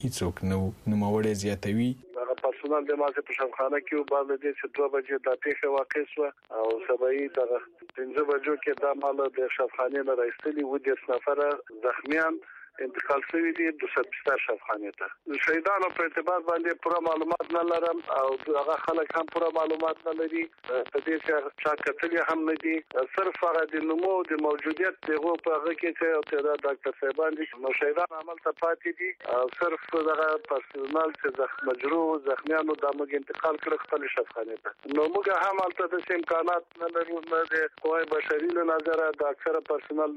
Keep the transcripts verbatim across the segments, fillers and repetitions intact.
هیڅوک نو نوموړی زیاتوي هغه پرسونل د مازه په شفخانه کې باندې د څه دوه بجې د پیښه واقع شو او سبای د پنځه بجو کې د مال د شفخانه نه راځلي و د نفر زخمیان انتقال شوی دي د سبستر شفخانه ته شهیدانو په اعتبار باندې پوره معلومات نه لرم او هغه خلک هم پوره معلومات نه لري په دې چې چا کتل هم نه دي صرف هغه د نمو د موجودیت دغه په هغه کې چې د ډاکټر صاحبان دي نو شهیدان عمل ته پاتې دي او صرف دغه پرسونل چې زخم مجروح زخمیانو د موږ انتقال کړ خپل شفخانه ته نو موږ هم البته د امکانات نه لرو نه د قوای بشري له نظره د اکثره پرسونل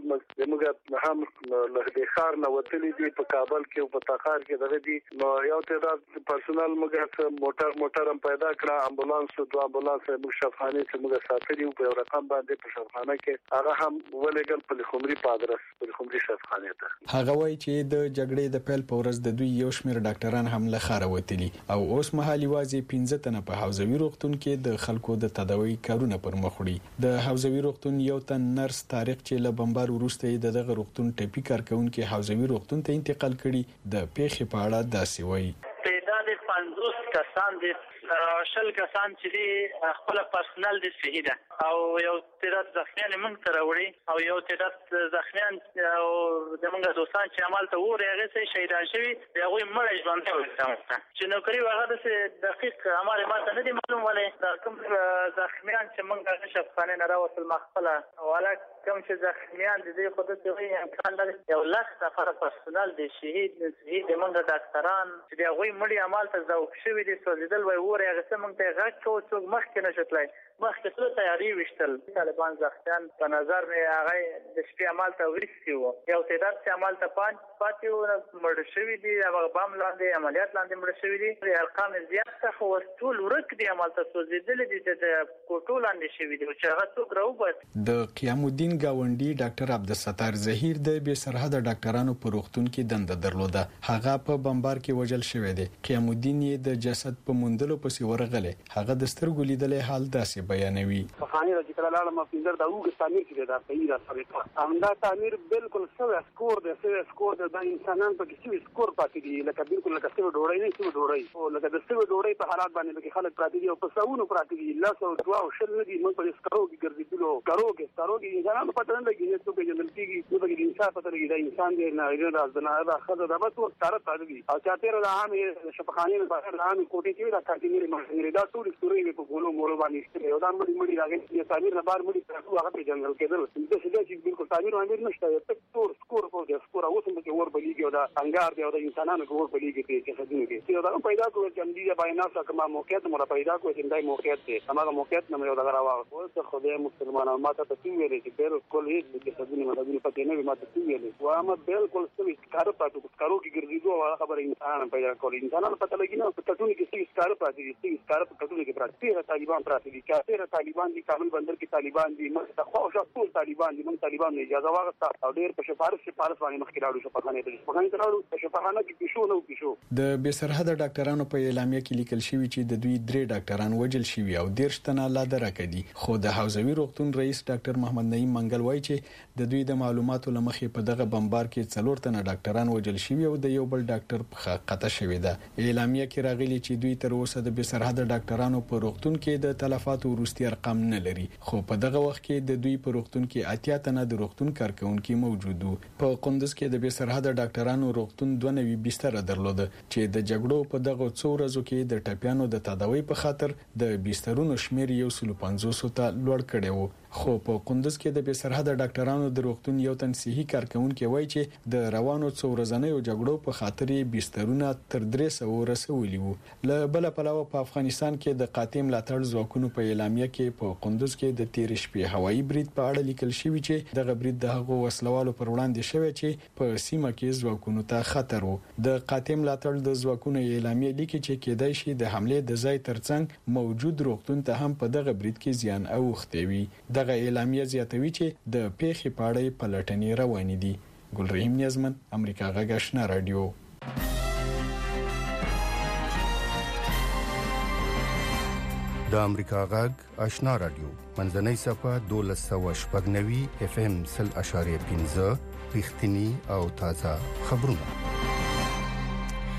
موږ هم له دې خار نه وتلی دي په کابل کې او په تخار کې دغه دي نو یو تعداد پرسونل موږ موټر موټر هم پیدا کړ امبولانس دوه امبولانس موږ شفخانه ته موږ ساتلی په رقم باندې په شفخانه کې هغه هم ولګل په خمري پادرس په خمري شفخانه ته هغه وایي چې د جګړې د پیل په ورځ د دوی یو شمېر ډاکټران هم له خاره وتلی او اوس مهال یوازې پنځه تنه په حوزوي روغتون کې د خلکو د تداوی کارونه پر مخ وړي د حوزوي روغتون یو تن نرس طارق چې له بمبار وروسته د دغه روغتون ټپي کارکونکو حوزوي روغتون ته انتقال کړي د پیښې په اړه داسې وایي تعداد پنځوس کسان دي شل کسان چې خپل پرسنل دي صحیح ده او یو تعداد زخمیان موږ ته راوړي او یو تعداد زخمیان او د موږ دوستان چې عمل ته وره هغه سي شهیدان شوی هغه مړ ژوند ته ورسېږي چې نو کوي هغه د دقیق عمل ماته نه دي معلوم ولې دا کوم زخمیان چې موږ د شفخانه نه راوصل مخفله اوله کوم چې زخمیان دي د خود ته امکان لري یو لاس نفر پرسنل دي شهید شهید د موږ ډاکټران چې هغه مړ عمل ته ذوق شوی دي سوځیدل وای وره هغه څه موږ ته غږ کوو څوک مخکې نشتلای مخکې څه تیاری وشتل طالبان زخمیان په نظر مې هغه د شپې عمل ته ورسي وو یو تعداد چې عمل ته پات پاتې و مړ شوی دي هغه بام لاندې عملیات لاندې مړ شوی دي ارقام زیات څه خو ټول ورک دي عمل ته سوځیدل دي چې کوټو لاندې شوی دي چې هغه څوک راوبت د قیام الدین گاونډي ډاکټر عبدالستار زهیر د بې سرحده ډاکټرانو په روغتون کې دنده درلوده هغه په بمبار کې وژل شوی دی قیام الدین یې د جسد په موندلو پسې ورغله هغه د سترګو لیدلې حال داسې بیانوي فخاني راځي کله لاله ما پینځر دا وګ تعمیر کړی دا صحیح را ثابت همدا تعمیر بالکل سوي سکور دی سوي سکور دی د انسانانو په کې سوي سکور پاتې دی لکه بالکل لکه سوي ډوړی نه سوي ډوړی او لکه د سوي ډوړی په حالات باندې کې خلک پاتې دي او په ساونو پاتې دي لاس او دوا او شل نه دي موږ په سکرو کې ګرځېدلو کارو کې کارو کې انسانانو پته نه لګي چې څه جنل کېږي نو په انصاف پته لګي دا انسان دی نه راز نه دا خزه دا بس ورته پاتې دي او چاته را عام شفخاني په بهر عام کوټې کې دا کارتینی ماشینری دا ټول ستوري په ګولو مولو باندې یو دا مړي مړي راغلي یا تعمیر نه بار مړي تاسو هغه په جنگل کې دل د څه چې بالکل تعمیر باندې نشته تک تور سکور په دې سکور اوس هم کې ور بلیږي دا انګار دی او د انسانانو ور بلیږي چې څه دي کې دا پیدا کوي چې دې بیانات کما موقعیت مر پیدا کوي چې دای موقعیت دی هغه موقعیت نه یو دا راوړو څه خدای مسلمانانو ماته ته ویلې چې بالکل هیڅ چې څه دي مدد پته نه ماته ویلې و اما بالکل سمې کار پاتو کارو کې ګرځېدو خبره انسان پیدا کوي انسانانو پته لګي نه په تاسو کې څه کار پاتې دي څه کار په تاسو کې پراته طالبان پراته دي کافر طالبان دي کامل بندر کې طالبان دي موږ ته خو ټول طالبان دي موږ طالبان نه اجازه واغسته او ډېر په شفارش شفارش باندې مخکې راوړو شفاخانه ته شفاخانه ته راوړو شفاخانه کې پښو نو پښو د بې سرحده ډاکټرانو په اعلامیه کې لیکل شوی چې د دوی درې ډاکټران وژل شوی او دیرش تنه لا درکه دي خو د حوزوي روغتون رئیس ډاکټر محمد نعیم منګل وایي چې د دوی د معلوماتو لمخې په دغه بمبار کې څلور تنه ډاکټران وژل شوی او د یو بل ډاکټر په قطع شوی ده اعلامیه کې راغلي چې دوی تر اوسه د بې سرحده ډاکټرانو په روغتون کې د تلفاتو وروستي ارقام نه لري خو په دغه وخت کې د دوی په روغتون کې اتیا تنه د روغتون کارکونکو موجود وو په قندوز کې د بې سرحده ډاکټرانو روغتون دوه نوي بستر درلوده چې د جګړو په دغه څو ورځو کې د ټپيانو د تداوی په خاطر د بسترونو شمیر یو سل پنځوس ته لوړ کړی وو خو په قندوز کې د بې سرحده ډاکټرانو د روغتون یو تن صحي کارکونکو وایي چې د روانو څو ورځنیو جګړو په خاطر بسترونه تر درې سوه رسولي وو له بل پلوه په افغانستان کې د قاتم لاتړ ځواکونو په اعلامیه کې په قندوز کې د تیر شپې هوایي برید په اړه لیکل شوی چې دغه برید د هغو وسلوالو پر وړاندې شوی چې په سیمه کې ځواکونو ته خطر وو د قاتم لاتړ د ځواکونو اعلامیه لیکي چې کېدای شي د حمله د ځای ترڅنګ موجود روغتون ته هم په دغه برید کې زیان اوښتی وي دغه اعلامیه زیاتوي چې د پیښې په اړه پلټنې روانې دي ګلرحیم نیازمن امریکا غږ آشنا رادیو د امریکا غږ آشنا رادیو منځنۍ صفه دولس سوه شپږ نوي اف ام سل اشاریه پنځه رښتینی او تازه خبرونه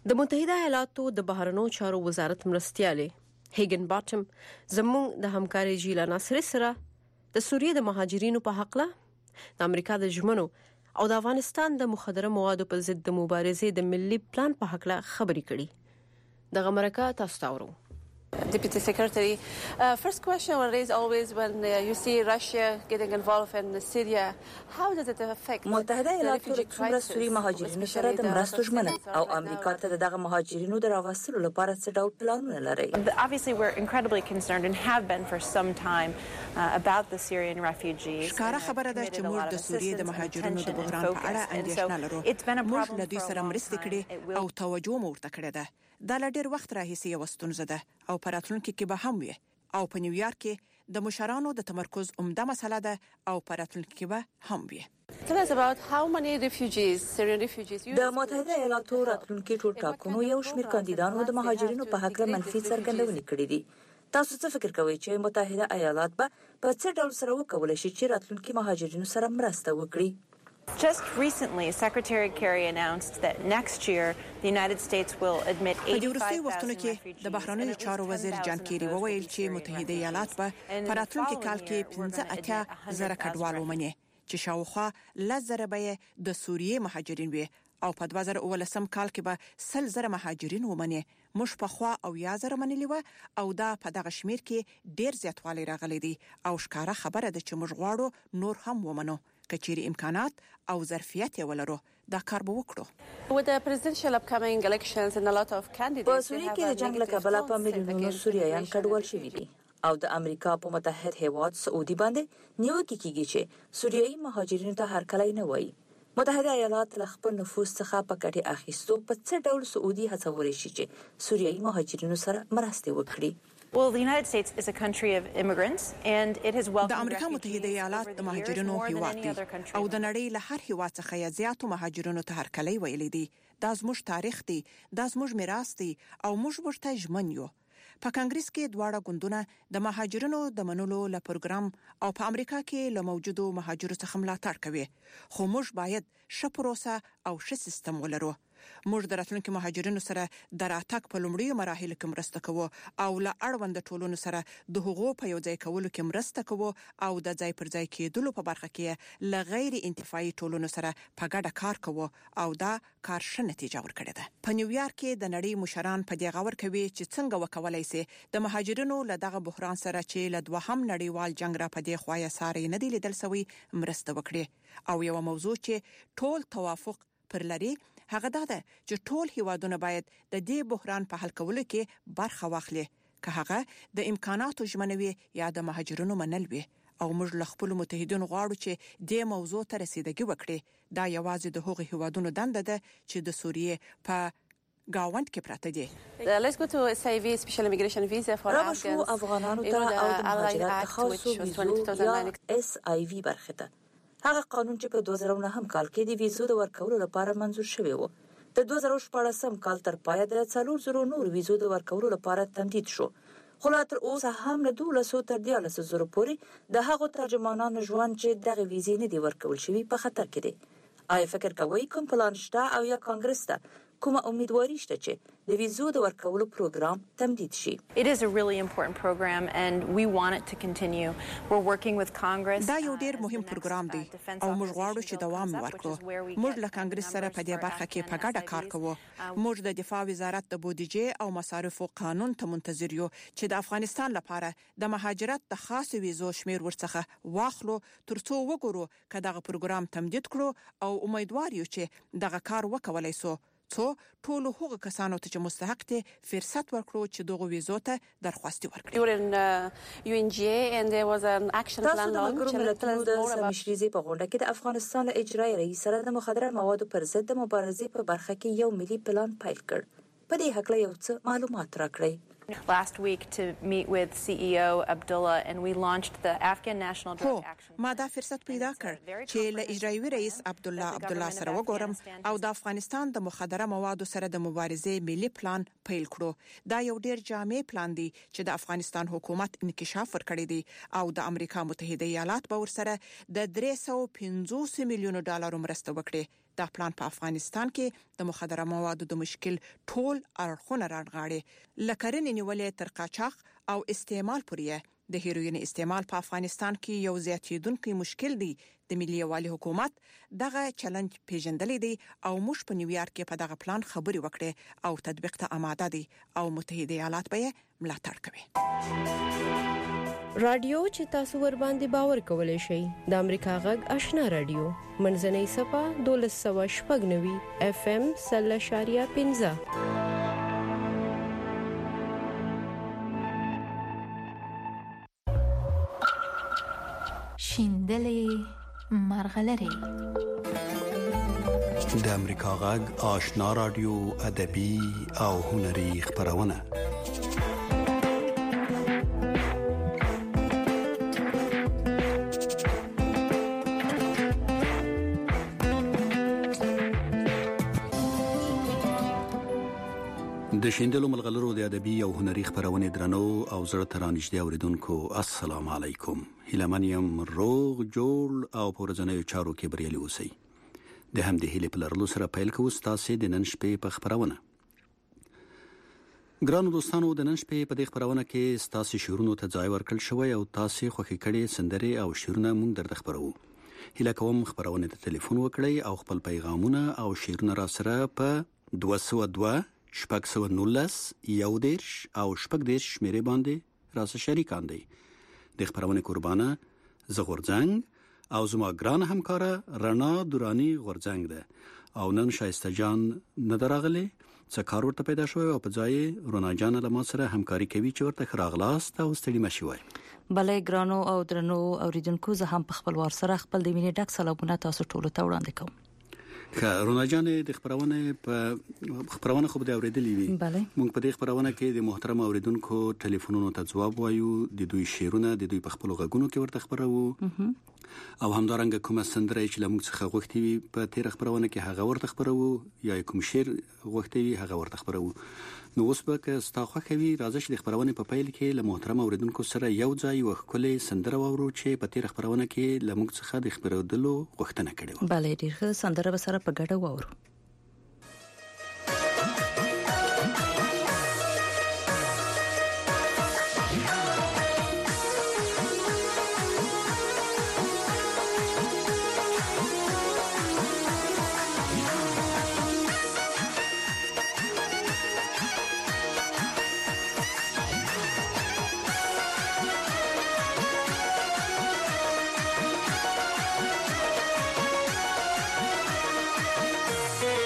د متحده ایالاتو د بهرنیو چارو وزارت مرستیاله هیګن باټم زموږ د همکاري جیلا ناصر سره د سوریې د مهاجرینو په حق له د امریکا د ژمنو او د افغانستان د مخدره موادو په ضد د مبارزې د ملي پلان په حق له خبرې کړي. د امریکا تاسو ته ورو Deputy Secretary, uh, first question is always when uh, you see Russia getting involved in Syria, how does it affect متحده ایالاتو د څومره سوري مهاجرینو سره د مرستو ژمنه او امریکا ته دغه مهاجرینو د راوستلو لپاره څه ډول پلانونه لري؟ Obviously we're incredibly concerned and have been for some time uh, about the Syrian refugees. ښکاره خبره ده چې موږ د سوریې د مهاجرینو د بحران په اړه اندېښنه لرو. موږ له دوی سره مرستې کړې او توجه مو ورته کړې ده. دا له ډېر وخت راهیسې یوه ستونزه ده او په راتلونکي کې به هم وي او په نیویارک کې د مشرانو د تمرکز عمده مسله ده او په راتلونکي کې به هم وي. Tell us about how many refugees, Syrian refugees. د متحده ایالاتو راتلونکي ټول ټاکنو یو شمېر کاندیدانو د مهاجرینو په حق منفي څرګندونې کړې دي. تاسو څه فکر کوئ چې متحده ایالات به په څه ډول سره وکولای شي چې راتلونکي مهاجرینو سره مرسته وکړي؟ Just recently, Secretary Kerry announced that next year the United States will admit eighty-five thousand refugees. د بهرنیو چارو وزیر جان کیری وویل چې متحده ایالات به په راتلونکي کال کې پنځه اتیا زره کډوال ومني چې شاوخوا لس زره به د سوریې مهاجرین وي او په دوه زره اوولسم کال کې به سل زره مهاجرین ومني. موږ په خوا او یا زره منلي و او دا په دغه شمیر کې ډیر زیاتوالی راغلی دی او ښکاره خبره ده چې موږ غواړو نور هم ومنو کچېرې امکانات او ظرفیت یې ولرو. دا کار به وکړو. With the presidential upcoming elections and a lot of candidates په سوریې کې د جنگ له کبله په میلیونونو سوریایان کډوال شوي دي او د امریکا په متحد هیواد سعودي باندې نیوکه کیږي چې سوریایي مهاجرینو ته هرکلی نه وایي. متحده ایالات له خپل نفوذ څخه په ګټې اخیستو په څه ډول سعودي هڅولی شي چې سوریایي مهاجرینو سره مرستې وکړي؟ Well, the United States is a country of immigrants and it has welcomed د امریکا متحده ایالات د مهاجرینو هیواد دی او د نړۍ له هر هیواد څخه یې زیاتو مهاجرینو ته هرکلی ویلي دی. دا زموږ تاریخ دی، دا زموږ میراث دی او موږ ورته ژمن یو. په کانګریس کې دواړه ګوندونه د مهاجرینو د منلو له پروګرام او په امریکا کې له موجودو مهاجرو څخه ملاتړ کوي، خو موږ باید ښه پروسه او ښه سیستم ولرو. موږ د راتلونکو مهاجرینو سره د راتګ په لومړیو مراحلو کې مرسته کوو او له اړوند ټولنو سره د حقوقو په یو ځای کولو کې مرسته کوو او د ځای پر ځای کېدلو په برخه کې له غیر انتفاعي ټولنو سره په ګډه کار کوو او دا کار ښه نتیجه ورکړې ده. په نیویارک کې د نړۍ مشران په دې غور کوي چې څنګه وکولای شي د مهاجرینو له دغه بحران سره چې له دوهم نړیوال جنگ را پدې خوایه ساري نه دی لیدل سوی مرسته وکړي. او یو موضوع چې ټول توافق پر لري هغه دا ده چې ټول هیوادونه باید د دې بحران په حل کولو کې برخه واخلي، که هغه د امکاناتو ژمنوي یا د مهاجرینو منل وي. او موږ له خپل متحدینو غواړو چې دې موضوع ته رسیدګي وکړي. دا یوازې د هغو هیوادونو دنده ده چې د سوریې په گاوند کې پراته دي. Let's go to S I V, special immigration visa for Afghans. افغانانو ته او د مهاجرت خاصو ویزو یا اس آی وی برخه ده. هغه قانون چې په دوه زره نهم کال کې د ویزو د ورکولو لپاره منظور شوی و، د دوه زره شپاړسم کال تر پایه د څلور زره نور ویزو د ورکولو لپاره تمدید شو. خو لا تر اوسه هم له دولسو تر دیارلسو زره پورې د هغو ترجمانانو ژوند چې دغه ویزې نه دي ورکول شوي په خطر کې دی. آیا فکر کوئ کوم پلان شته او یا کانګرس ته کومه امیدواري شته چې د ویزو د ورکولو پروګرام تمدید شي؟ It is a really important program and we want it to continue. We're working with Congress. دا یو ډیر مهم پروګرام دی او موږ غواړو چې دوام ورکړو. موږ له کانګرس سره په دې برخه کې په ګډه کار کوو. موږ د دفاع وزارت د بودیجې او مصارفو قانون ته منتظر یو چې د افغانستان لپاره د مهاجرت د خاص ویزو شمیر ورڅخه واخلو ترڅو وګورو چې دغه پروګرام تمدید کړو او امیدوار یو چې دغه کار وکولای شو. څو ټول هغه کسانو ته چې مستحق دي فرصت ورکړو چې دغه ویزو ته درخواست ورکړي. یو ان جی ای and there was an action plan launched د سمشریزي په غونډه کې د افغانستان اجرایي رئیس سره د مخدره موادو پر ضد د مبارزې په برخه کې یو ملي پلان پیل کړ. په دې حق له یو څه معلومات راکړئ. Last week to meet with C E O Abdullah and we launched the Afghan National Drug Action. ما دا فرصت پیدا کړ چې له اجرایي رئیس عبدالله عبدالله سره وګورم او د افغانستان د مخدره موادو سره د مبارزې ملي پلان پیل کړو. دا یو ډیر جامع پلان دی چې د افغانستان حکومت انکشاف ورکړی دی او د امریکا متحده ایالات به ورسره د درې سوه پنځوس میلیونو ډالر مرسته وکړي. دا پلان په افغانستان کې د مخدره موادو د مشکل ټول اړخونه رانغاړي لکرنې نیولې تر قاچاق او استعمال پورې د هیروین استعمال په افغانستان کې یو زیاتیدونکو مشکل دی. د ملي یوالي حکومت دغه چلنج پیژندلې دی او موږ په نیویارک کې په دغه پلان خبري وکړې او تطبیق ته آماده دي او متحده ایالات به ملاتړ کوي. رادیو چې تاسو ور باندې باور کولای شئ د امریکا غږ آشنا رادیو منځنۍ صفه دولس سوه شپږ نوي اف ام سل شاریه پنځه. شیندلې مرغلرې د امریکا غږ آشنا رادیو ادبي او هنري خبرونه. د شیندلو ملغلرو د ادبي او هنري خبرونه درنو او زړه ترانشدي اوریدونکو السلام علیکم. هیلمنیم روغ جوړ او پرځنې چارو کې بریالي اوسئ. د هم د هیلې په لرلو سره پیل کوو ستاسو د نن شپې په خبرونه. ګرانو دوستانو د نن شپې په دې خبرونه کې ستاسو شعرونو ته ځای ورکړل شوی او تاسو خوښی کړي سندري او شعرونه مونږ درته خبرو. هیله کوم خبرونه ته ټلیفون وکړئ او خپل پیغامونه او شعرونه را سره په دوه سوه دوه شپږ سوه نولس یو دیرش او شپږ دیرش شمیرې باندې راسه شریکان دي. د خبرونه قربانه زه غورځنګ او زما ګران همکاره رڼا دورانی غورځنګ ده او نن شایسته جان نه درغلي څه کار ورته پیدا شوی او په ځای رڼا جان له ما سره همکاري کوي چې ورته خراغلاست او ستړي مشي وای. بلې ګرانو او درنو اوریدونکو زه هم په خپل وار سره خپل د مینې ډک سلامونه تاسو ټول ته وړاندې کوم. رڼا جان د خبرونه په خبرونه خو به اوریدلې وي. موږ په دې خبرونه کې د محترم اوریدونکو ټلیفونونو ته جواب وایو، د دوی شعرونه د دوی په خپل غږونو کې ورته خبرو او همدارنګه کومه سندره چې لموږ څخه غوښتي وي په تیر خبرونه کې هغه ورته خبرو یا کوم شعر غوښتي وي هغه ورته خبرو. نو اوس به که ستاسو خوښوي راځي چې د خبرونه په پیل کې له محترم اوریدونکو سره یو ځای وښکلې سندره وورو چې په تیر خبرونه کې لموږ څخه د خبرودلو غوښتنه کړې و. بله ډیر ښه سندره به سره په ګډه وورو. Thank you.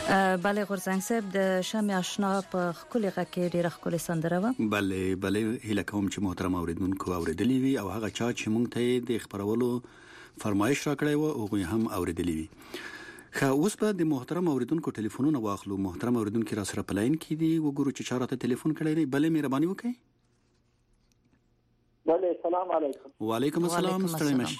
بله غورزنګ صاحب د شمع آشنا په خپل غکه ډیره خپل سندره و. بله بله هله کوم چې محترم اوریدونکو اوریدلی وي او هغه چا چې مونږ ته د خبرولو فرمایش راکړی و او هم اوریدلی وي. خو اوس په د محترم اوریدونکو ټلیفونونه واخلو. محترم اوریدونکو را سره پلاین کې دي وګورو چې چا راته ټلیفون کړی دی. بله مهرباني وکړئ. بله السلام علیکم. وعلیکم السلام. ستړي مشي.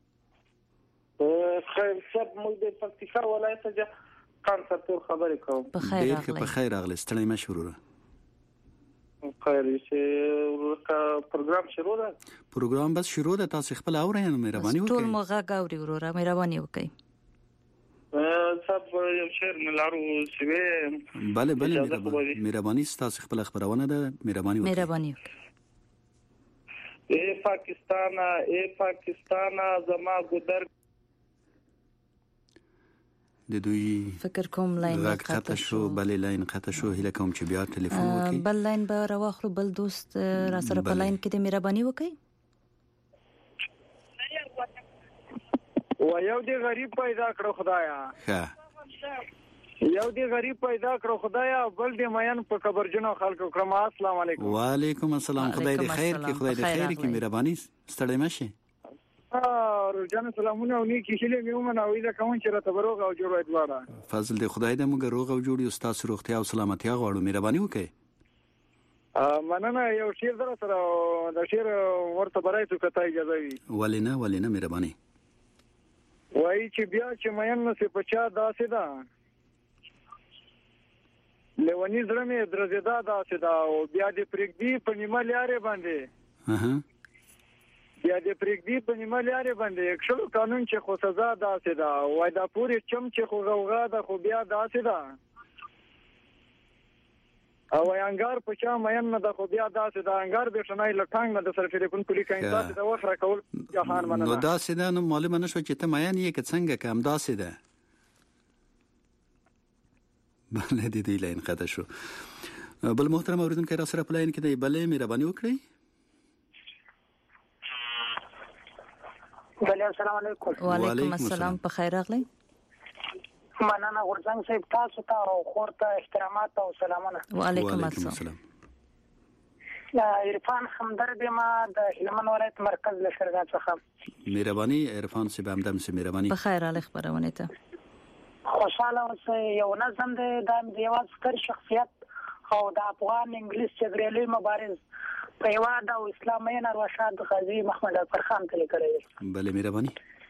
خیر صاحب موږ د پکتیکا ولایت څخه کانسرټور خبرې کوم. په خیر راغلی. په خیر راغلی. ستړي مشي وروره. خیر چې پروګرام شروع ده. پروګرام بس شروع ده. تاسو خپل اورئ نو مهرباني وکړئ. ټول مغه غاوري وروره مهرباني وکړئ. صاحب یو شعر ملارو سوي. بله بله مهرباني تاسو خپل خبرونه ده. مهرباني وکړئ. مهرباني اے پاکستان اے پاکستان زما ګدر د دوی فکر کوم لاین قطع شو. بلې لاین قطع شو. هله کوم چې بیا ټلیفون وکړي. بل لاین به راوخلو. بل دوست را سره په لاین کې د مهرباني وکړي. و یو دی غریب پیدا کړو خدایا. ښه یو دی غریب پیدا کړو خدایا بل دی مېن په قبرجنو خلکو کرام. السلام علیکم. وعلیکم السلام. خدای دې خیر کې. خدای دې خیر کې. مهرباني ستړي مشي. اه جان سلامونه او نیکی هیله مې ومنه او دا کوم چې راته بروغ او جوړ ادواره. فضل دې خدای دې موږ روغ او جوړ یو. تاسو روغتیا او سلامتی غواړو. مهرباني وکړئ. ا مننه یو شیر در سره د شیر ورته برایته کته اجازه وي. ولینه ولینه مهرباني. وای چې بیا چې مېن نو څه پچا داسې ده لونی زړه مې درزدا داسې ده او بیا دې پرګدي په نیمه لارې باندې. اها بیا دې پرګدي په نیمه لارې باندې اکشل قانون چې خو سزا داسې ده وای دا پوری چم چې خو غوغا ده خو بیا داسې ده او انګار په چا مېن نه ده خو بیا داسې ده انګار به شنای لټانګ نه د سر ټلیفون کلی کین تاسو د وخت راکول جهان مننه. نو داسې ده نو معلومه نشو چې ته مېن یې که څنګه کم داسې ده. بله دې دې لاین قطع شو. بل محترم اوریدونکو را سره پلاین کې دی. بله مهرباني وکړئ. بله السلام علیکم. وعلیکم السلام. په خیر راغلی. مننه غورځنګ صاحب تاسو ته او خورته احترامات او سلامونه. وعلیکم السلام. عرفان همدرد ما د هلمند ولایت مرکز لشکرګاه څخه. مهرباني عرفان صاحب همدم سي مهرباني. په خیر راغلی خبرونه ته. خوشاله اوسئ. یو نظم دی د یوه ستر شخصیت او د افغان انګلیس جګړې مبارز په هیواد او اسلامي نروشاد غازی محمد اکبر خان ته لیکلی دی. بله مهرباني.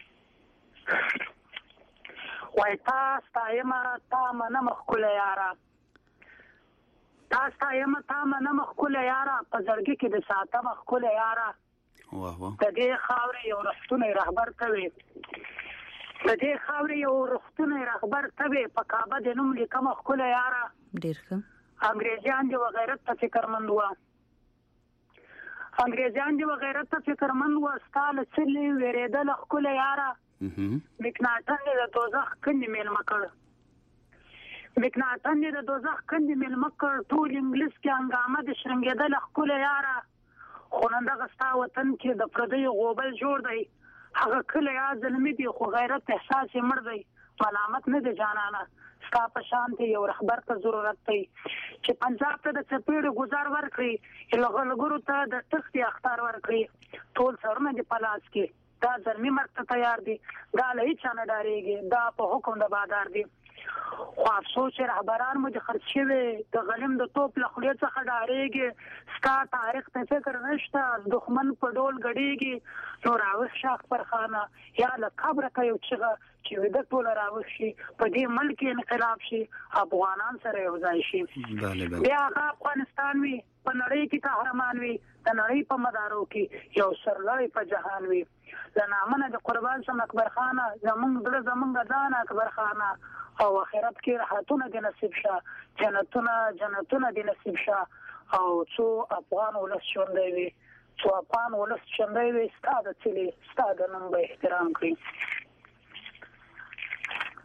وای تا ستایمه تا منمه ښکلی یاره تا ستایمه تا منمه ښکلی یاره په زړګي کې د ساتمه ښکلی یاره واه واه د دې خاورې یو رښتونی رهبر ته وي د دې خاورې یو رښتونی رهبر ته وي په کعبه د نوم لیکمه ښکلی یاره. ډېر ښه. انګریزیان دې و غیرت ته فکرمند وه انګریزیان دې و غیرت ته فکرمند وه ستا له څلې وېرېدله ښکلی یاره. مکناټن دې د دوزخ کندې میلمه کړ مکناټن دې د دوزخ کندې میلمه کړ ټول انګلیس کې هنګامه د شرنګېدله ښکلی یاره. خو نن دغه ستا وطن کې د پردیو غوبل جوړ دی هغه کلی یا زلمي دی خو غیرت احساس یې مړ دی. ملامت نه دی جانانه ستا په شان دی یو رهبر ته ضرورت دی چې پنجاب ته د څپېړو ګزار ورکړي لغلګرو ته د تختې اختار ورکړي ټول سرونه دې په لاس کې دا زلمي مرګ ته تیار دي دا له هیچا نه ډارېږي دا په حکم د بادار دي. خو افسوس چې رهبران مو د خرڅ شوي د غلیم د توپ له خولې څخه ډارېږي ستا تاریخ ته فکر نشته دښمن په ډول ګډېږي نو راوښ شه اکبرخانه یا له قبره که یو چغه چې ویده ټوله راوښ شي په دې ملک انقلاب شي افغانان سره یو ځای شي بیا هغه افغانستان وي په نړۍ کې قهرمان وي د نړۍ په مدارو کې یو سرلوړی په جهان وي له نامه د قربان شم اکبرخانه زمونږ زړه زمونږ ځان اکبرخانه او آخرت کې راحتونه دې نصیب شه جنتونه جنتونه دې نصیب شه او څو افغان ولس ژوندی وي څو افغان ولس ژوندی وي ستا د څلې ستا د نوم به احترام کړي.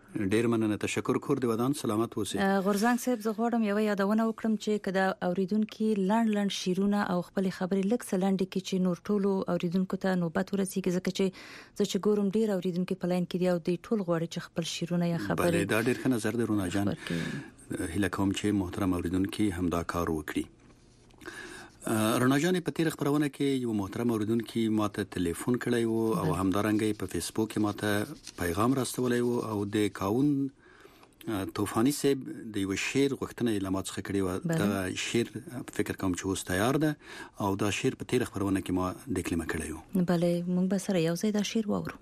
ډیر مننه، تشکر کور دی ودان سلامت اوسئ. غورزنګ صاحب زه غواړم یو یادونه وکړم چې کدا اوریدونکو لړ لړ شیرونه او خپل خبرې لک سلنډ کې چې نور ټولو اوریدونکو ته نوبت ورسیږي ځکه چې زه چې ګورم ډیر اوریدونکو په لاین کې دی او د ټول غواړي چې خپل شیرونه یا خبرې. بله دا ډیر ښه نظر دی رونا جان. هله کوم چې محترم اوریدونکو همدا کار وکړي. رونا جان په تیر خبرونه کې یو محترم اوریدونکو ماته ټلیفون کړی وو او همدارنګه په فیسبوک کې ماته پیغام راستولی وو او د کاون طوفانی صاحب د یو شعر غوښتنه لمات څخه کړی و. دا شعر فکر کوم چې اوس تیار ده او دا شعر په تیر خبرونه کې ما ډیکلیمه کړی وو. بله موږ به سره یو ځای دا شعر واورو.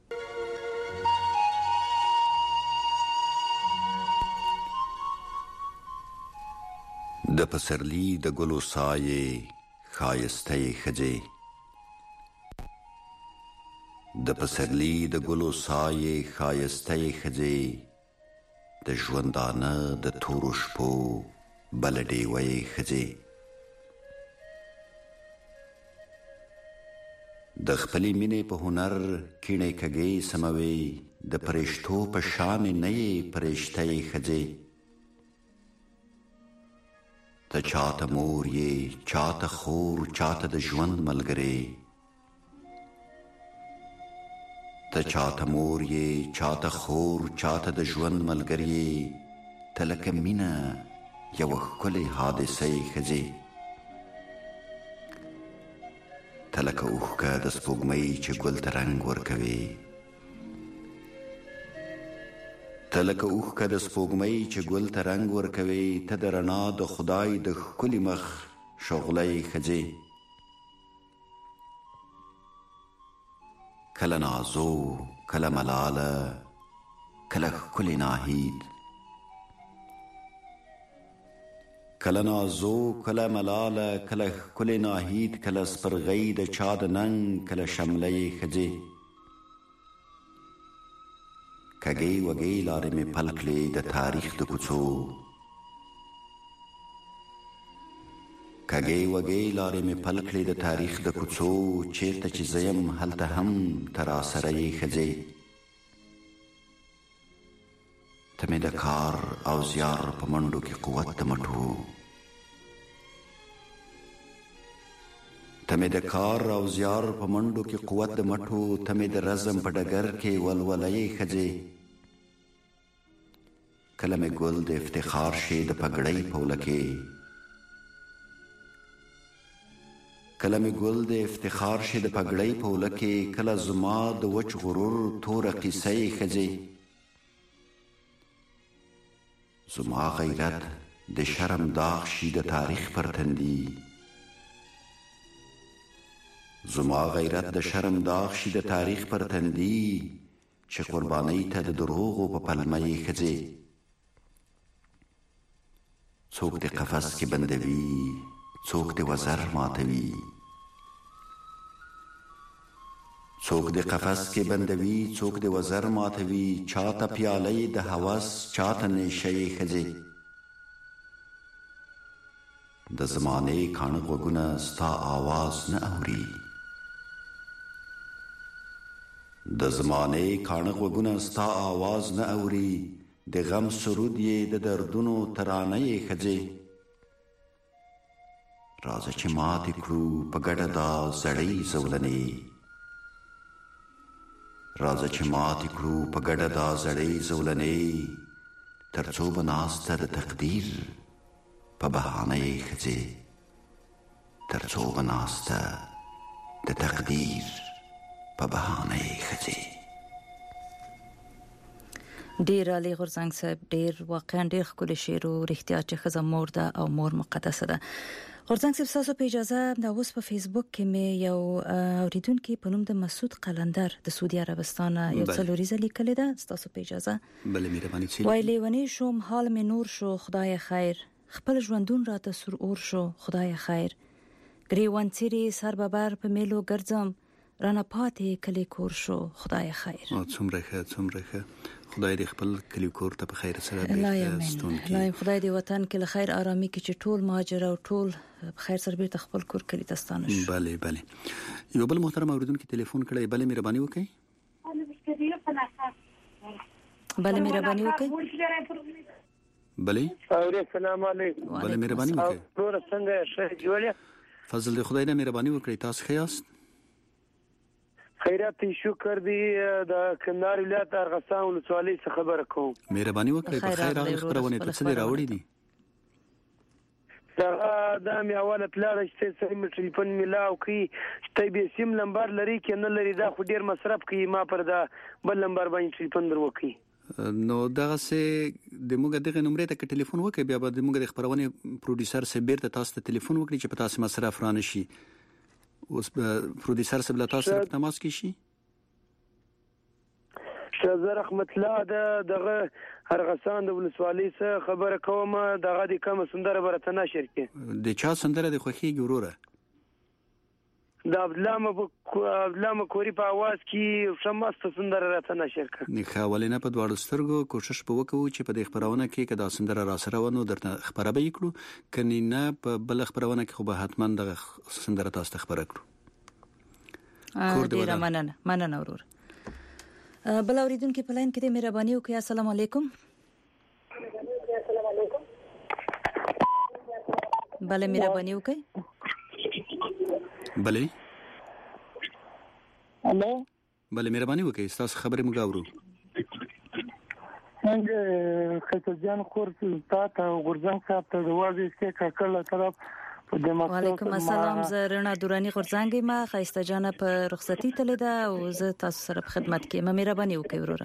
د پسرلی د ګلو سایې ښایسته ښځې د پسرلی د ګلو سایې ښایسته ښځې د ژوندانه د تورو شپو بل ډیوې ښځې د خپلې مینې په هنر کیڼې کږې سموي د پرښتو په شان نه یې پرښتې ښځې ته چاته مور یې چاته خور چاته د ژوند ملګری ته چاته مور یې چاته خور چاته د ژوند ملګری ته لکه مینه یو ښکلې حادثه ښځې ته لکه اوښکه د سپوږمۍ چې ګل ته رنګ ورکوي ته لکه اوښکه د سپوږمۍ چې ګل ته رنګ ورکوي ته د رڼا د خدای د ښکلي مخ شغلې ښځې کله نازو کله ملاله کله ښکلي ناهید کله نازو کله ملاله کله ښکلي ناهید کله سپرغۍ د چا د ننګ کله شملې ښځې کږې وږې لارې مې پل کړې د تاریخ د کوڅو کږې وږې لارې مې پل کړې د تاریخ د کوڅو چیرته چې زه یم هلته هم ته راسره یې ښځې ته مې د کار او زیار په منډو کې قوت د مټو ته مې د کار او زیار په منډو کې قوت د مټو ته مې د رزم په ډګر کې ولولې ښځې کله مې ګل د افتخار شي د پګړۍ په وله کې کله مې ګل د افتخار شي د پګړۍ په وله کې کله زما د وچ غرور توره قیسه یې ښځې زما غیرت د شرم داغ شي د تاریخ پر تندي زما غیرت د شرم داغ شي د تاریخ پر تندي چې قربانۍ ته د دروغو په پلمه یې ښځې څوک د قفس کې بندوي څوک د وزر ماتوي څوک د قفس کې بندوي څوک د وزر ماتوي چاته پیالۍ د هوس چاته نیشه یې ښځې د زمانې کاڼه غوږونه ستا آواز نه اوري د زمانې کاڼه غوږونه ستا آواز نه اوري د غم سرود یې د دردونو ترانه یې ښځې راځه چې ماتې کړو په ګډه دا زړې زولنې راځه چې ماتې کړو په ګډه دا زړې زولنې تر څو به ناسته د تقدیر په بهانه یې ښځې تر څو به ناسته د تقدیر په بهانه یې ښځې. ډیر علي غورزنګ صاحب ډیر واقعا ډیر ښکلی شعر او رښتیا چې ښځه مور ده او مور مقدسه ده. غورزنګ صاحب تاسو په اجازه دا اوس په فیسبوک کې مې یو اوریدونکو په نوم د مسعود قلندر د سعودي عربستان یو څلوریزه لیکل ده تاسو په اجازه بله مهرباني چی وایلی ونی شوم حال مې نور شو خدای خیر خپل ژوندون راته سر اور شو خدای خیر گریوان تیری سر ببر په میلو ګرځم رانه پاتې کلی کور شو خدای خیر. او څومره ښه څومره ښه خدای دې خپل کلی کور ته په خیر سره بیرته ستون کړي. لایم خدای دې وطن کې له خیر آرامي کې چې ټول مهاجر او ټول په خیر سره بیرته خپل کور کلی ته ستانه شي. bale bale یو بل محترم اوریدونکو ټلیفون کړی bale مهرباني وکړئ. بله مهرباني وکړئ. بله السلام علیکم. بله مهرباني وکړئ. ټول څنګه ښه جوړه؟ فضل دې خدای نه مهرباني وکړئ. تاسو ښه یاست؟ خیرات شکر دی. د کندهار ولایت ارغستان ولسوالۍ څخه خبره کوم. مهرباني وکړئ په خیر راغلی خبرونه ته څه راوړي دي؟ دا د می اوله پلان چې سم ټلیفون ملاو کی چې به سیم نمبر لري کې نه لري دا خو ډیر مصرف کوي ما پر دا بل نمبر باندې ټلیفون دروکي. نو دغه سه د موږ دغه نمبر ته ټلیفون وکړي بیا به د موږ د خبرونه پروډوسر سره بیرته تاسو ته ټلیفون وکړي چې په تاسو مصرف رانه شي. اوس پروډوسر سره تاسو سره تماس کې شي. شاه رحمت الله دغه ارغستان د ولسوالۍ څخه خبره کوم. دغه د کوم سندره برته نشر کې د چا سندره د خوخي ګوروره د عبدالله عبدالله کوری په आवाज کې شمست سندره راته نشر کړ. نه خاولینه په دواړو سترګو کوشش به وکړو چې په دې خبرونه کې کدا سندره را سره ونه درته خبره به وکړو کني نه په بل خبرونه کې خو به حتما د سندره تاسو ته خبره کړو. ډیره مننه مننه ورور. بل اوریدونکو په لاین کې د مهرباني وکړئ. السلام علیکم. بله مهرباني وکړئ. بله الو بله مهرباني وکړئ. تاسو خبرې موږ اورو. څنګه خطر جان خور تاسو غورځنګ صاحب ته د واځي کې کاکل طرف وعلیکم السلام. زه رڼا دورانی غورځنګ ما خایسته جان په رخصتي تللی ده او زه تاسو سره په خدمت کې ما مهرباني وکړئ وروره.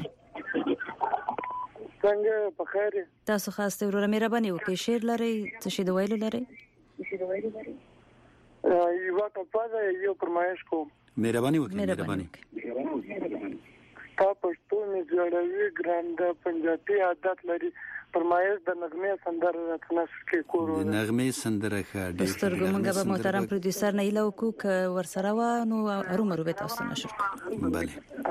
څنګه په خیر تاسو خاصه وروره مهرباني وکړئ. شعر لري څه شي د ویلو لري؟ یو کپازه یو فرمایش کوم. مهرباني وکړئ. مهرباني تا پښتو می جوړوي ګران د پنجابي عادت لري. فرمایش د نغمه سندره راتنه کې کورو د نغمه سندره ښه ډېر سترګو موږ به محترم پروډوسر نه ایلو کو ک ورسره و نو ارومرو به تاسو نشر. بله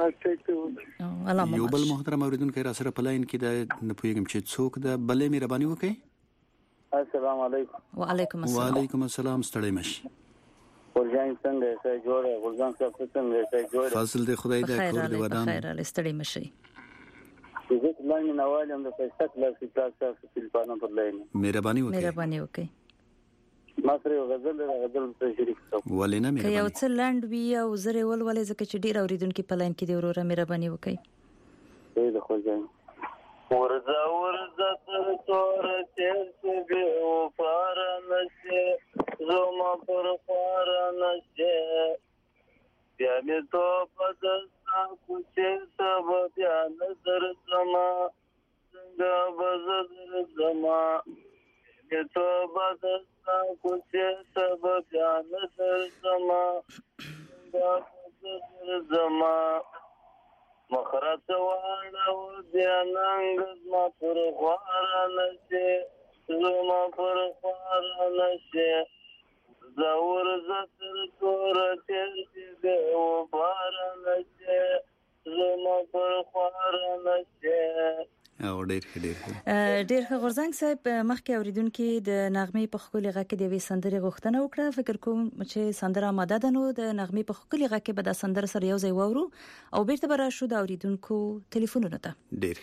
یو بل محترم اوریدونکو را سره په لاین کې د نه پوهیږم چې څوک ده. بله مهرباني وکړئ. السلام علیکم. وعلیکم السلام. وعلیکم السلام. ستړی مشي. ورځان څنګه ښه جوړه ورځان څنګه څنګه ښه جوړه فاصل د خدای د کور دی ودان خیر له ستړی مشي. زه لاین نه وایم د پیسې کلاسي تاسو په پلان پر لاین. مهرباني وکړئ. مهرباني وکړئ. ما سره غزل غزل ته شریک شو. ولینه مهرباني. یو څه لاند وی او زره ول ولې ځکه چې ډیر اوریدونکو په لاین کې دی وروره مهرباني وکړئ. زه د خوځم ورځا ورځا تر تور چې به او فار نشه زما پر فار نشه بیا مې تو پدستا کوچه سب بیا نظر زما څنګه بزر زما مې تو پدستا کوچه سب بیا نظر زما څنګه بزر زما مخرات واړو ځاننګ ما پر خوار نشه زما پر خوار نشه زور زتر تور چې دې او بار نشه زما پر خوار نشه. او ډېر ډېر ډېر غورځنګ صاحب مخکې اوریدونکو د نغمې په خولي غږ کې د وی سندري غوښتنه وکړه. فکر کوم چې سندره آماده ده نو د نغمې په خولي غږ کې به د سندره سره یو ځای وورو او بیرته به راشو د اوریدونکو ټلیفونونو ته. ډېر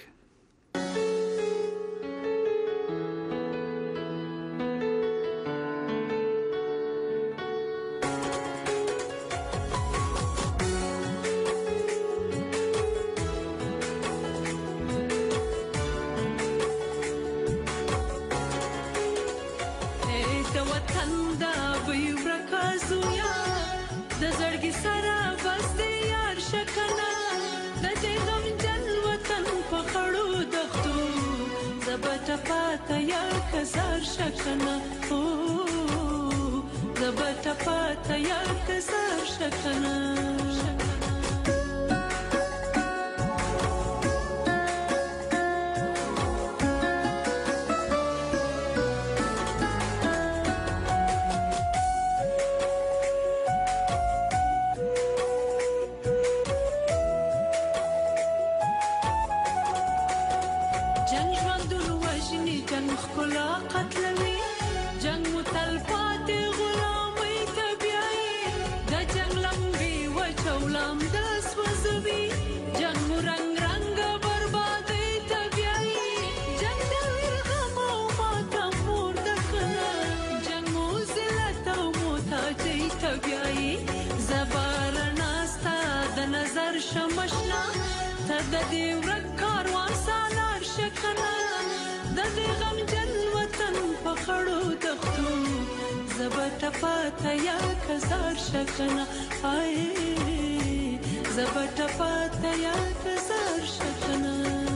کزار شکنه او زبط پاتا یا کزار شکنه Jang mu rang rang berbagai د دې ورک کاروان سالار شکنه د دې غمجن وطن په خړو دښتو زبټ پاته یا کزار شکنه آی زبټ پاته یا کزار شکنه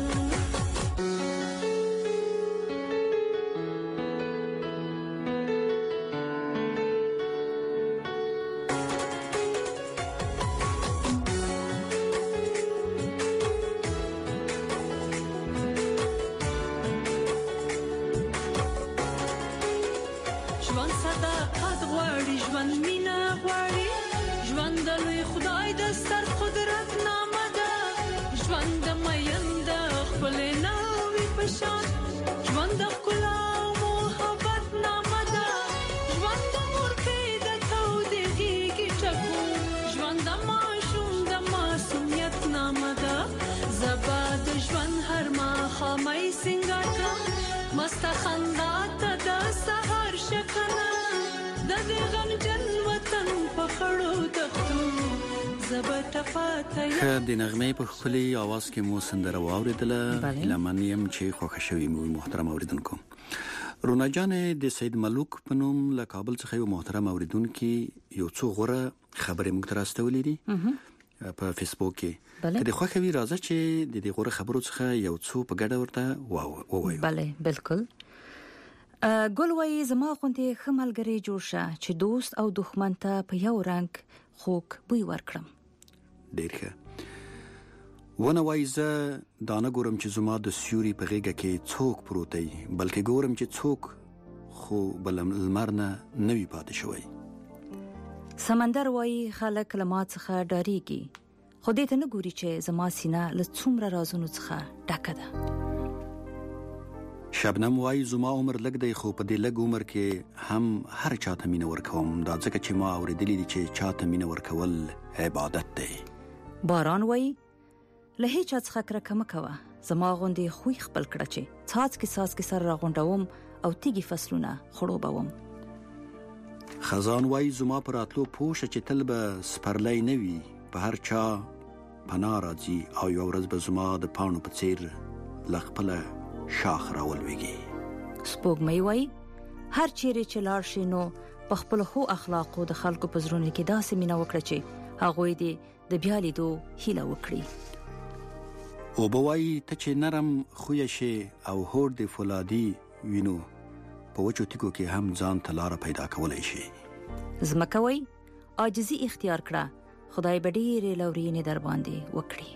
که د نغمې په خپلې आवाज کې مو سندره واوریدله لمنیم چې خوښ شوی مو محترم اوریدونکو رونا جان د سید ملوک په نوم له کابل څخه یو محترم اوریدونکو یو څو غوره خبرې موږ ته راستولې دي په فیسبوک کې د خوښوي راځه چې د دې غوره خبرو څخه یو څو په ګډه ورته ووایو بله بالکل ګل وای زما غونډې خملګری جوړ شه چې دوست او دښمن ته په یو رنگ خوک بوی ورکړم ډیر ښه ونه وای زه دانه ګورم چې زما د سیوري په غېږه کې څوک پروت دی بلکې ګورم چې څوک خو بل لمر نه نوي پاتې شوی سمندر وای خلک لما څخه ډاریږي خو دې ته نه ګوري چې زما سینه له څومره رازونو څخه ډکه ده شبنم وای زما عمر لګ دی خو په دې لګ عمر کې هم هر چاته مینه ورکوم دا ځکه چې ما اوریدلې دي چې چاته مینه ورکول عبادت دی باران وای له هیڅ څخه کرکه مکوه زما غوندې خوې خپل کړه چې څاڅ کې څاڅ کې سر راغونډوم او تیږي فصلونه خړوبوم خزان وای زما پر اتلو پوښه چې تل به سپرلای نوي په هر چا پناه راځي او یو ورځ به زما د پاڼو په څیر لخپله شاخ راولويږي سپوږمۍ وای هر چیرې چې لاړ شي نو په خپل خو اخلاقو د خلکو په زړونو کې داسې مینه وکړي چې هغه دې د بیا لیدو هیله وکړي او بوای ته چې نرم خویا شي او هور د فولادي وینو په وچو تیکو کې هم ځان ته لار پیدا کولای شي زمکوي عاجزي اختیار کړه خدای به ډېرې لورینې در باندې وکړي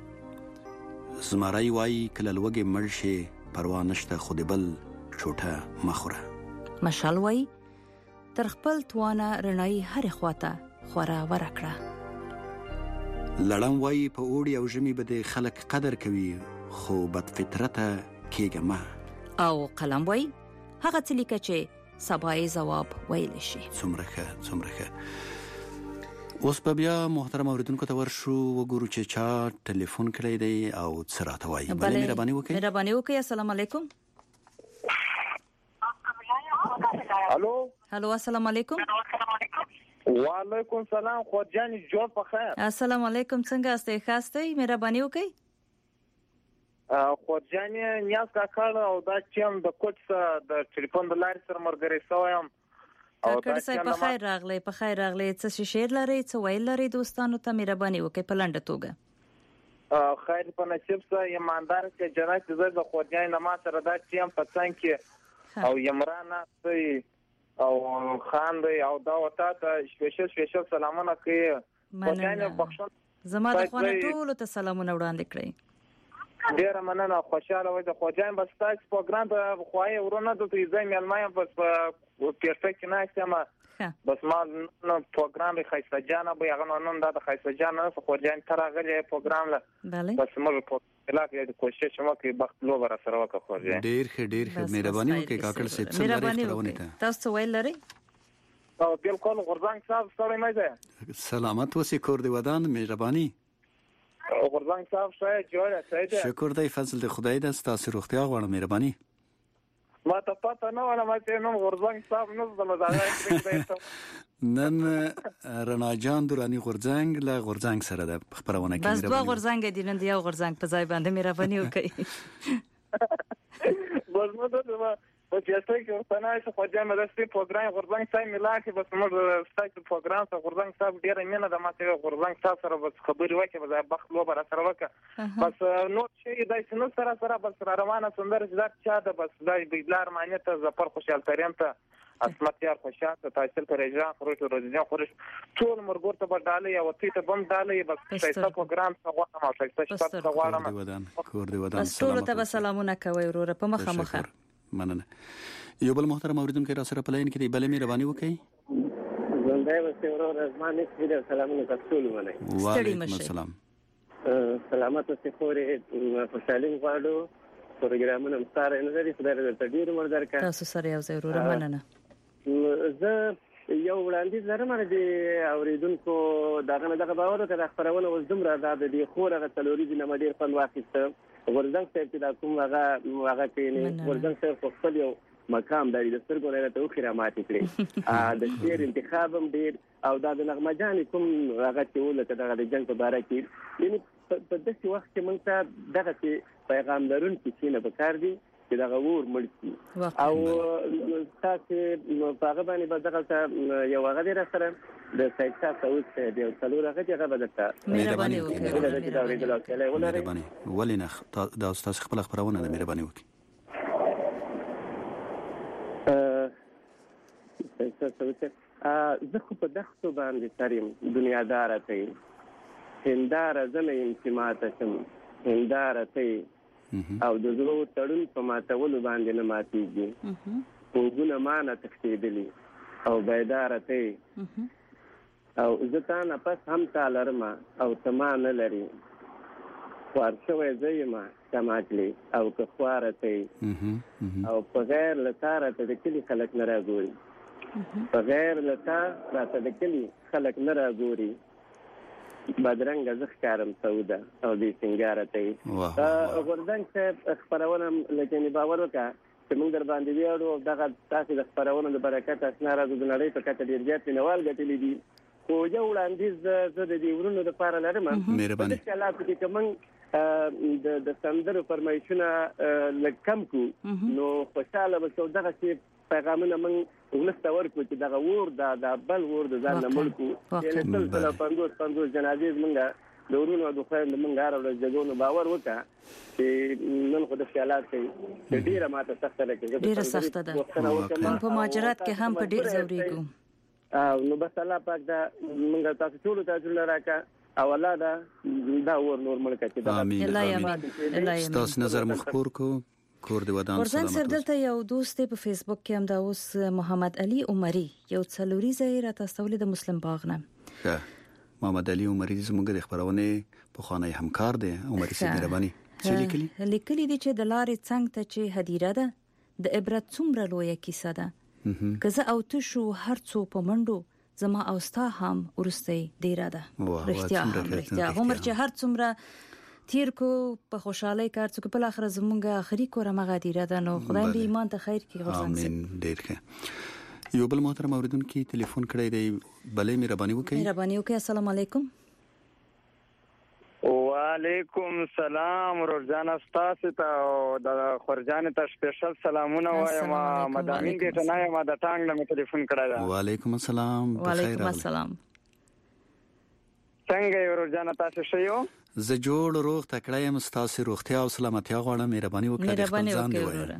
زمری وای کله لوګي مرشي پروا نشته خو د بل چوټه مخوره مشال وای تر خپل توانه رڼای هر خواته خورا ورکړه لړم وای په اوړي او ژمي به د خلک قدر کوي خو بد فطرته کېږه او قلم وای هغه څه لیکه چې سبای جواب ویل شي څومره ښه څومره ښه اوس په بیا محترم اوریدونکو ته ورشو وګورو چې چا ټلیفون کړی دی او څه راته وایي بلې مهرباني وکړئ مهرباني وکړئ السلام علیکم الو الو السلام علیکم وعلیکم سلام خواجان جوړ په خیر السلام علیکم څنګه استئ خاستئ مهرباني وکړئ خواجان نیاز کا کړ او دا چې د کوچ د ټلیفون د لارې سره مرګري سویم او کله سای په خیر راغلی په خیر راغلی څه شیر لري څه ویل لري دوستانو ته مهرباني وکړئ په لنډه توګه خیر په نصیب سره ایماندار چې جنات زړه د خواجان نماز سره دا چې هم پڅنګ کې او یمرانه او خان دی او دا وتا ته سپیشل سپیشل سلامونه کوي خواجان بخښن زما د خوانه ټول ته سلامونه وړاندې کړئ ډیر مننه خوشاله وای د خواجان بس تاسو پروګرام په خوای ورونه د تیزای ملمایم بس په پرفیکټ نه استما بس ما نو پروګرام خیسته جان به هغه نن د خیسته جان نه خواجان ترغلی پروګرام له بس موږ په علاقه د کوشش مو کې وخت لو بر سره وکړو خواجان ډیر ښه ډیر ښه مهرباني وکړئ کاکړ صاحب څنګه تاسو ویل لري او بالکل غرزنګ صاحب سره مې ده سلامت وسی کور دی ودان مهرباني غرزنګ صاحب شای جوړه سید شکر دی فضل د خدای د ستاسو روغتیا غواړم مهرباني ما ته پته نه ولا ما ته نوم غورځنګ صاحب نه زما دا نن رڼا جان درانی غورځنګ له غورځنګ سره د خبرونه کې بس دوه غورځنګ دي نن دی یو غورځنګ په ځای باندې مهرباني وکړئ بس نو دا بس یاسته کې ورته نه څه خو جامه د سپی پروګرام غورځنګ سای ملاکه بس موږ ستاسو پروګرام سره غورځنګ صاحب ډیره مینه د ماته غورځنګ صاحب سره بس خبرې وکړه بس بخت لو بر سره وکړه بس نو شي دای څنګه سره سره بس روانه سندر چې چا د بس دای بیلار معنی ته زپر خوشحال ترين ته اسمت یار خوشحال ته تحصیل پر اجرا خروج روزنه خروج ټول مرګور ته بداله یا وتی ته بم داله بس تاسو پروګرام څنګه غواړم او تاسو څنګه غواړم کور دی ودان سلام ټول ته سلامونه کوي وروره په مخه مخه مننه یو بل محترم اوریدونکو را سره پلاین کې دی بلې مهرباني وکړئ زنده وسته ورور ازمان دې سلامونه تاسو ولې وعلیکم السلام سلامات اوسه خورې خوشالي غواړو پروګرامونه مستاره نه لري خدای دې تدیر مردار کا تاسو سره یو ځای ورور مننه زه یو وړاندیز لرم چې اوریدونکو دغه نه دغه باور ته خبرونه اوس دومره د دې خورغه تلوري د نمدیر فن واخیسته ورځنګ ته چې دا کوم هغه هغه کې ورځنګ ته خپل یو مقام دی د سترګو نه ته خو رامات کړی ا د شعر انتخاب هم ډیر او دا د نغمه جان کوم هغه چې ولته دغه د جنگ په اړه کې یعنی په داسې وخت کې موږ ته دغه چې پیغام لرونکي چې نه بکار دي چې دغه ور مړ او تاسو په هغه باندې به دغه یو هغه دی سره د سایت تاسو ته دی څلور هغه هغه بدته مهرباني وکړئ مهرباني ولینه دا استاد خپل خبرونه مهرباني وکړئ زه خو په دښتو باندې تریم دنیادار ته هنداره زنه انتماته شم هنداره ته او د زړه تړون په ماتولو باندې نه ماتېږي وګونه مان تختیدلی او بیدار ته او زه تا نه پس هم تا لرم او تما نه لري ورشوي زېما سماجلی او که خواره ته او په غیر لتاره ته د کلی خلک نه راګوري په غیر لتا راته د کلی خلک نه راګوري بدرنګ زخ کارم سودا او دې سنگاره ته ورځنګ څه خبرونه لکه باور وکړه چې موږ در باندې ویاړو دغه تاسو د خبرونو د برکت اسنه راځو د نړۍ په کته ډیر زیات نوال غټلې دي خو یو وړاندیز زه د دې ورونو لپاره لرم مهرباني چې الله دې کوم د د سندرو فرمایشونه لکم کو نو خوشاله به شو دغه چې پیغامونه من ولسته ورکو چې دغه ور د بل ور د ځان ملکو یعنی تل تل پنځوس پنځوس جنازې موږ د ورونو د خیر موږ هر ورځ جګونو باور وکړه چې نن خو د خیالات کې ډیره ماته سخته لګي ډیره سخته ده په ماجرات کې هم په ډیر زوريګو نو بس الله پاک دا موږ تاسو ټول ته راکا او الله دا دا ور نور ملک چې دا امين تاسو نظر مخبور کو کور دی ودان سلامت ورځن سر دلته یو دوست په فیسبوک کې هم دا اوس محمد علي عمري یو څلوري زهره تاسو د مسلم باغ نه ښه محمد علي عمري زموږ د خبرونه په خانه همکار دی عمري سي مهرباني چې لیکلي لیکلي دي چې د لارې څنګه ته چې هدیره ده د عبرت څومره لویه کیسه ده کزه او ته شو هر څو په منډو زما او ستا هم ورسته ډیره ده رښتیا رښتیا عمر چې هر څومره تیر کو په خوشاله کار څوک په اخر زمونږه اخري کوره مغه دیره ده نو خدای دې ایمان ته خیر کړي ورسره امين ډیر ښه یو بل محترم اوریدونکو ټلیفون کړی دی بلې مهرباني وکړئ مهرباني وکړئ السلام علیکم وعلیکم السلام ورځان استاد ته د خورجان ته سپیشل سلامونه وایم مدامین کې نه ما د ټانګ نه ټلیفون کړی دا وعلیکم السلام وعلیکم السلام څنګه ورځان تاسو شیو زه جوړ روغ تکړه یم تاسو روغتیا او سلامتیا غواړم مهرباني وکړئ مهرباني وکړئ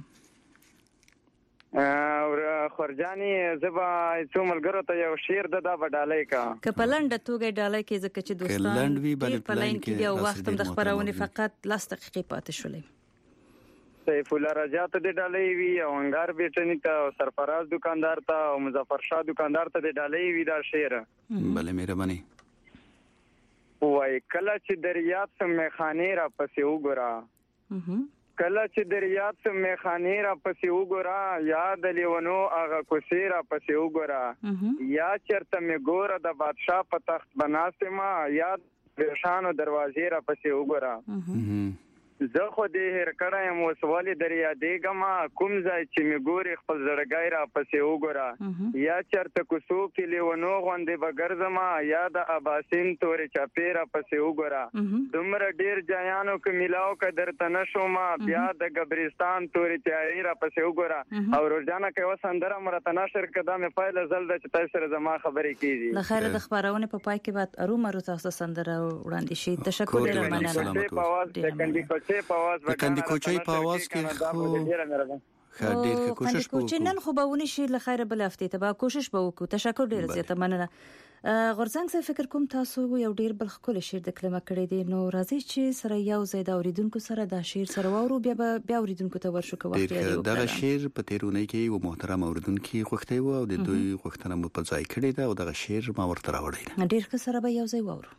او خورجاني زبا څو ملګرو ته یو شعر د دا وډالای کا کپلند توګه ډالای کې ځکه چې دوستان کلند وی بل پلاین کې یو وخت د خبرونه فقط لاس دقیقې پاتې شولې سیف الله رجات د ډالای وی او انګار بیٹنی ته سرفراز دکاندار ته او مظفر شاه دکاندار ته د ډالای وی دا شعر بل مهرباني وای کله چې دریاب سم میخانه را پسې وګرا کله چې دریاب سم میخانه را پسې وګرا یاد لیونو هغه کوسې را پسې وګرا یا چرته می ګور د بادشاہ په تخت بناسته ما یاد پریشانو دروازې را پسې وګرا زه خو دې هر کړه یم وسوالي دریا دیګما کوم ځای چې می ګوري خپل زړګای را پسې وګوره یا چرته کوسو کې لیونو غوندې بغرزما یا د اباسین تورې چاپیرا پسې وګوره دومره ډیر جایانو کې ملاو قدر تنشوما بیا د قبرستان تورې چاپیرا پسې وګوره او روزانه کې وسندره مرته نشر کده مې فایل زل د چې تاسو سره زما خبرې کیږي د خیر د خبرونه په پای کې بعد ارو مرو تاسو سندره وړاندې شي تشکر ډیر مننه د کندي کوچي په आवाज کې خو خیر ډیر ښه کوشش کوو چې نن خو به ونی شي ل خیره بل هفته ته به کوشش به وکړو تشکر ډیر زیاته مننه غورځنګ څه فکر کوم تاسو یو ډیر بل خپل شعر د کلمه کړی دی نو راځي چې سره یو ځای د اوریدونکو سره دا شعر سره وورو بیا بیا اوریدونکو ته ورشو کوو دا شعر په تیرونه کې یو محترم اوریدونکو خوښته و او د دوی خوښتنه مو په ځای کړی دا او دا شعر ما ورته راوړی ډیر ښه سره به یو ځای وورو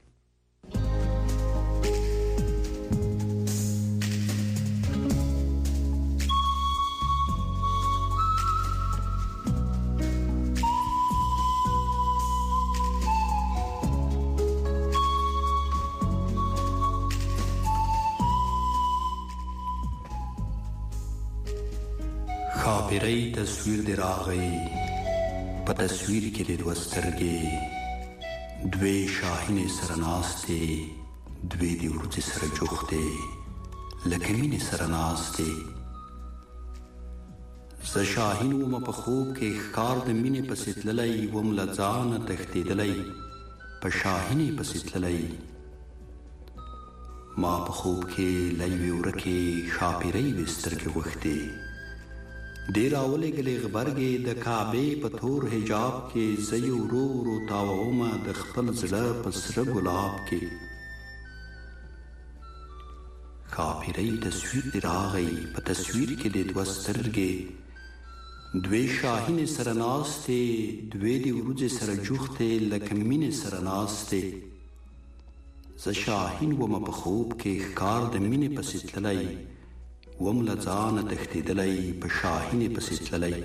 خاپیرای تصویر دی راغی په تصویر کې د دوسترګې دوی شاهین سرناسته دوی دی ورته سره جوخته لکه مینه سرناسته ز شاهین و ما په خوب کې ښکار د مینه پسې تللی و ملځان تختیدلی په شاهین پسې تللی ما په خوب کې لای ورکه خاپیرای وسترګې وخته ډیر اولې غلې غبرګې د کعبه په تور حجاب کې زيو رو رو تاوما د خپل زړه په سره ګلاب کې خاپیرای تصویر دی راغی په تصویر کې د دوسترګې دوی شاهین سرناسته دوی دی ورځ سره جوخته لکه مینه سرناسته ز شاهین و ما په خوب کې ښکار د مینه پسې تللی وم لځان تختیدلی په شاهین پسې تللی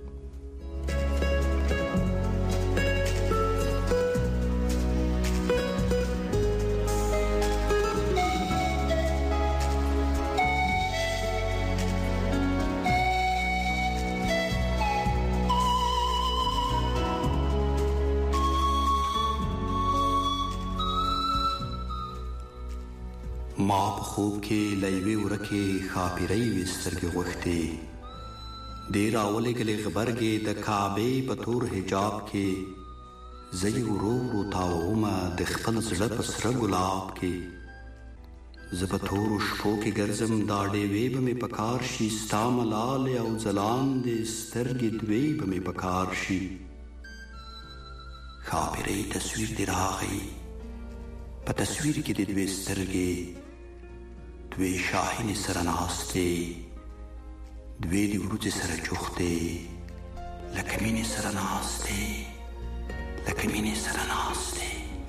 ما په خوب کې لایوي ورکه خاپیرای وسترګې غوښتې ډیر اولې غلې غبرګې د کعبه په تور حجاب کې زي ورو ورو تاوما د خپل زړه په سره ګلاب کې زبتور شپو کې ګرځم دا ډېوې به مې پکار شي ستا ملال او ځلان دې سترګې دوی به مې پکار شي خاپیرای تصویر دی راغی په تصویر کې د دوی سترګې دوی شاهین سرناسته دوی دی ورځ سره جوخته لکه مینه سرناسته لکه مینه سرناسته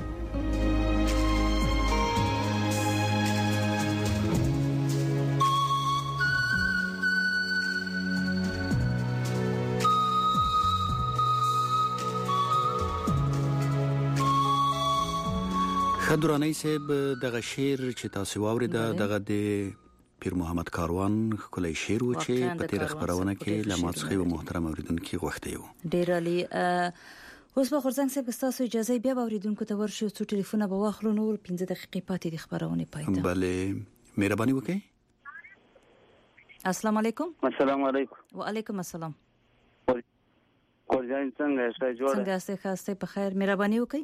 خدرانی صاحب دغه شعر چې تاسو واوریده دغه د پیر محمد کاروان کولای شعر و چې په تیر خبرونه کې لمات خو محترم اوریدونکو غوښته یو ډیر علي اوس به خورځنګ صاحب تاسو اجازه بیا اوریدونکو ته ورشي او ټلیفون به واخلو نور پنځه دقیقې پاتې د خبرونه پاتې بله مهرباني وکړئ السلام علیکم السلام علیکم وعلیکم السلام کورجان څنګه یې جوړه څنګه ستاسو خاصه په خیر مهرباني وکړئ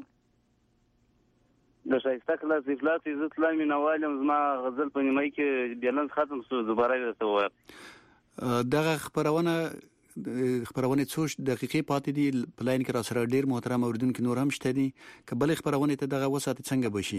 د شایسته کلاس افلاس عزت الله مینوالم زما غزل په نیمه کې بیلانس ختم شو دوباره ورته وایم دغه خبرونه خبرونه څو دقیقې پاتې دي پلاین کې را سره ډیر محترم اوریدونکو نور هم شته دي کبل خبرونه ته دغه وسات څنګه بشي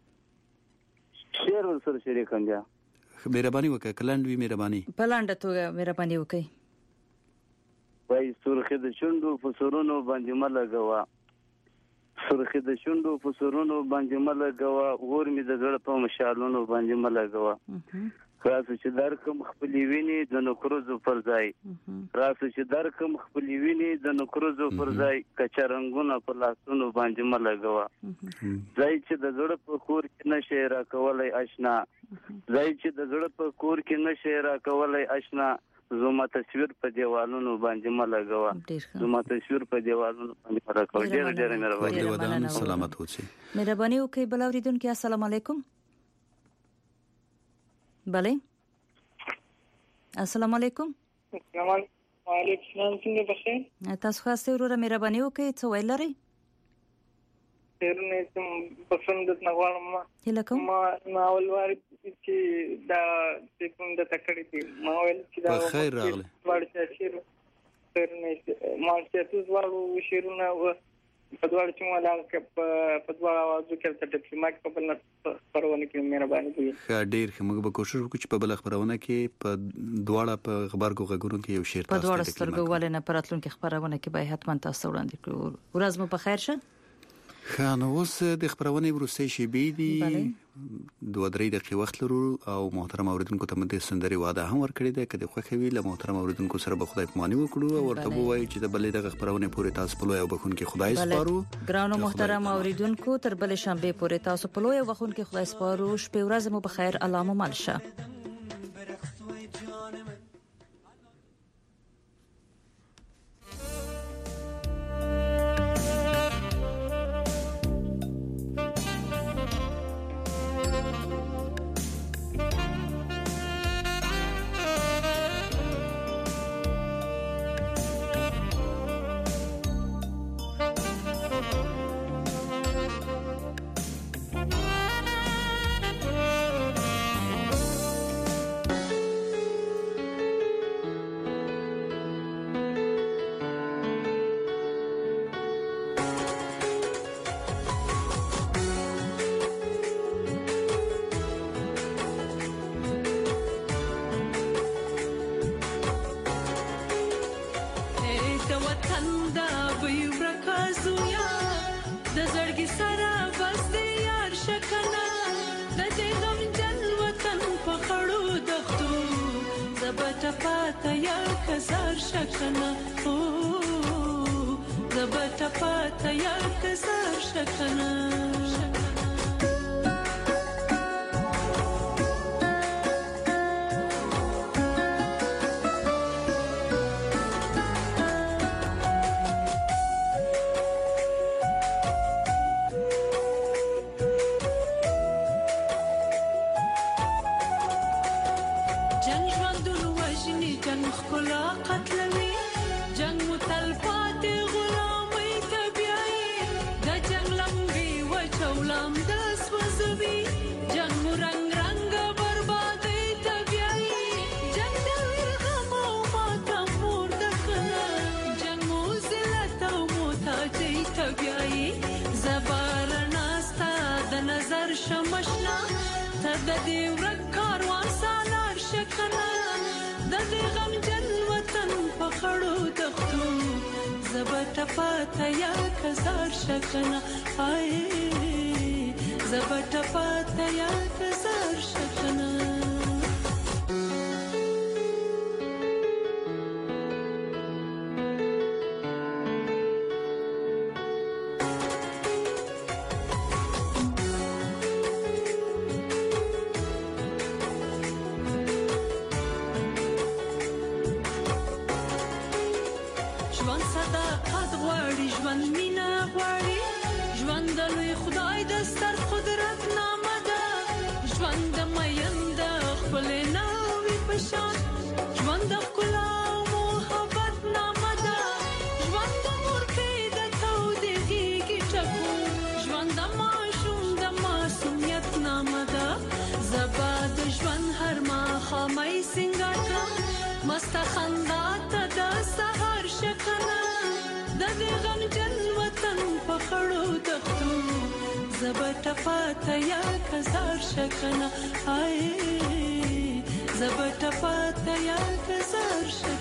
شعر سره شریک کنده مهرباني وکړه کلاند وی مهرباني پلاند ته مهرباني وکړئ وای سرخه د شوندو فسرونو باندې ملګوا سرخه د شوندو په سرونو باندې ملګوا ور می د زړه په مشالونو باندې ملګوا راسو چې درکم خپلې ویني د نکروزو پر ځای راسو چې درکم خپلې ویني د نکروزو پر ځای کچا رنگونه په لاسونو باندې ملګوا ځای چې د زړه په کور کې نشي را کولای آشنا ځای چې د زړه په کور کې نشي را کولای آشنا زما تصویر په دیوالونو باندې ملګوا زما تصویر په دیوالونو باندې ملګوا ډېر ډېر مهرباني ودان سلامت اوسئ مهرباني وکړئ بلاوریدونکو السلام علیکم بله السلام علیکم السلام علیکم څنګه بخیر تاسو خاصه وروره مهرباني وکړئ څه ویل لرئ ترنه سم پسند نه غواړم هله کوم ما ناول واري چې دا کوم د تکړه دي ما ویل چې دا خیر راغله ورته شیر ترنه ما چې تاسو ورو شیرونه په دوړ چې مولا په په دوړ आवाज وکړ ته چې ما په بل خبرونه کې مهرباني کوي ښه ډیر ښه موږ به کوشش وکړو چې په بل خبرونه کې په دواړه په خبر کو غږونو کې یو شیر تاسو په دوړ سترګو ولنه پراتلونکو خبرونه کې به حتما تاسو وړاندې کړو ورځ مو په خیر شه خا نو اوس د خبرونه ورسته شي بي دي دوه درې دقیقې وخت لرو او محترم اوریدونکو ته مده سندري واده هم ورکړی دی کله خو خوي له محترم اوریدونکو سره به خدای پماني وکړو او ورته وایي چې د بلې د خبرونه پورې تاسو په لوی او بخون کې خدای سپارو ګرانو محترم اوریدونکو تر بلې شنبه پورې تاسو په لوی او بخون کې خدای سپارو شپه ورځ مو په خیر علامه مالشه زبټه پاته یا کزار شکنه آی زبټه پاته یا کزار